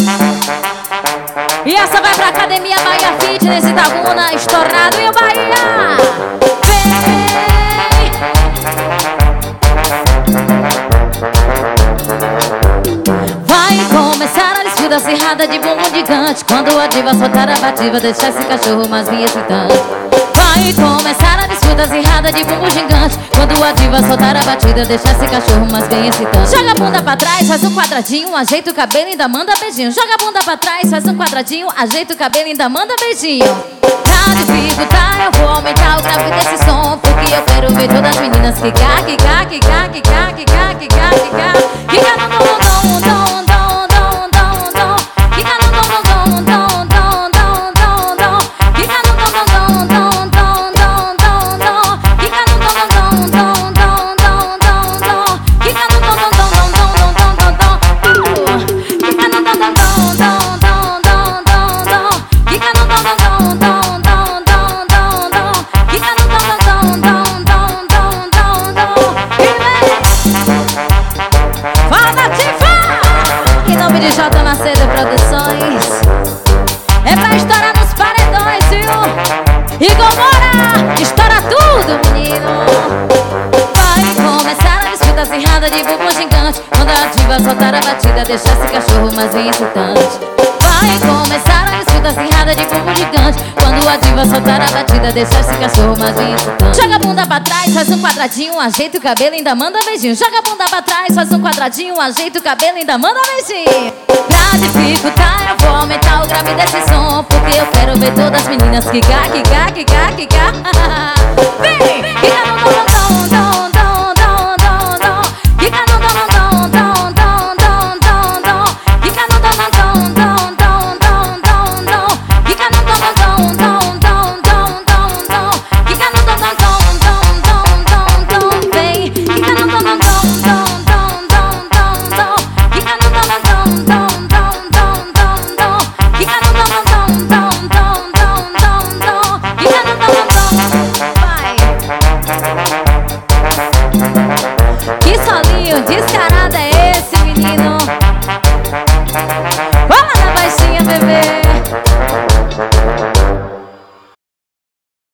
E essa vai pra Academia Bahia Fitness, Itabuna, estourado e o Bahia. Vem! Vai começar a disputa acirrada de bumbum gigante. Quando a diva soltar a batida, deixar esse cachorro mais bem excitante. Vai começar a disputa acirrada de bumbum gigante. Quando a diva soltar a batida, deixar esse cachorro mais bem excitante. Joga a bunda pra trás, faz um quadradinho, ajeita o cabelo e ainda manda beijinho. Joga a bunda pra trás, faz um quadradinho, ajeita o cabelo e ainda manda beijinho. Pra dificultar eu vou aumentar o grave desse som, porque eu quero ver todas as meninas quicar, quicar, quicar, quicar, quicar, quicar, quicar. Quicar no dom, dom, dom, dom, dom, dom, dom. Quicar no dom, dom, dom, dom, dom, dom, dom. Quicar no dom, dom, dom, dom, dom, dom, dom. Quicar no dom, dom, dom, dom, dom, dom, dom. Quicar no dom, dom, dom, dom, dom, dom, dom. Quicar no dom, dom, dom, dom, dom, dom, dom, dom. Quicar no dom, dom, dom, dom, dom, dom, dom. Quicar no dom, dom, dom, dom, dom, dom, dom. Fala, Tifa! Em nome de J. Macedo Produções. É pra estourar nos paredões, viu? E Gomora, estoura tudo, menino. Vai começar a disputa acirrada de bumbum gigante. Quando a diva soltar a batida, deixar esse cachorro mais bem excitante. Vai começar a disputa acirrada de bumbum gigante. Quando a diva soltar a batida, deixar esse cachorro mais bem excitante. Joga a bunda pra trás, faz um quadradinho, ajeita o cabelo e ainda manda beijinho. Joga a bunda pra trás, faz um quadradinho, ajeita o cabelo e ainda manda beijinho. Pra dificultar eu vou aumentar o grave desse som, porque eu quero ver todas as meninas quicar, quicar, quicar, quicar. Vem! Quicar no dom, dom, dom, dom, dom, dom, dom. Quicar no dom, dom, dom, dom, dom, dom, dom. Quicar no dom, dom, dom, dom, dom, dom, dom. Quicar no dom, dom, dom, dom, dom, dom, dom. Quicar no dom, dom, dom, dom, dom, dom. Vem! Quicar no dom, dom, dom, dom, dom, dom, dom. Quicar no dom, dom, dom, dom, dom, dom, dom. Quicar no dom, dom, dom, dom, dom, dom, dom. Quicar no dom, dom. Vai! Que solinho descarado é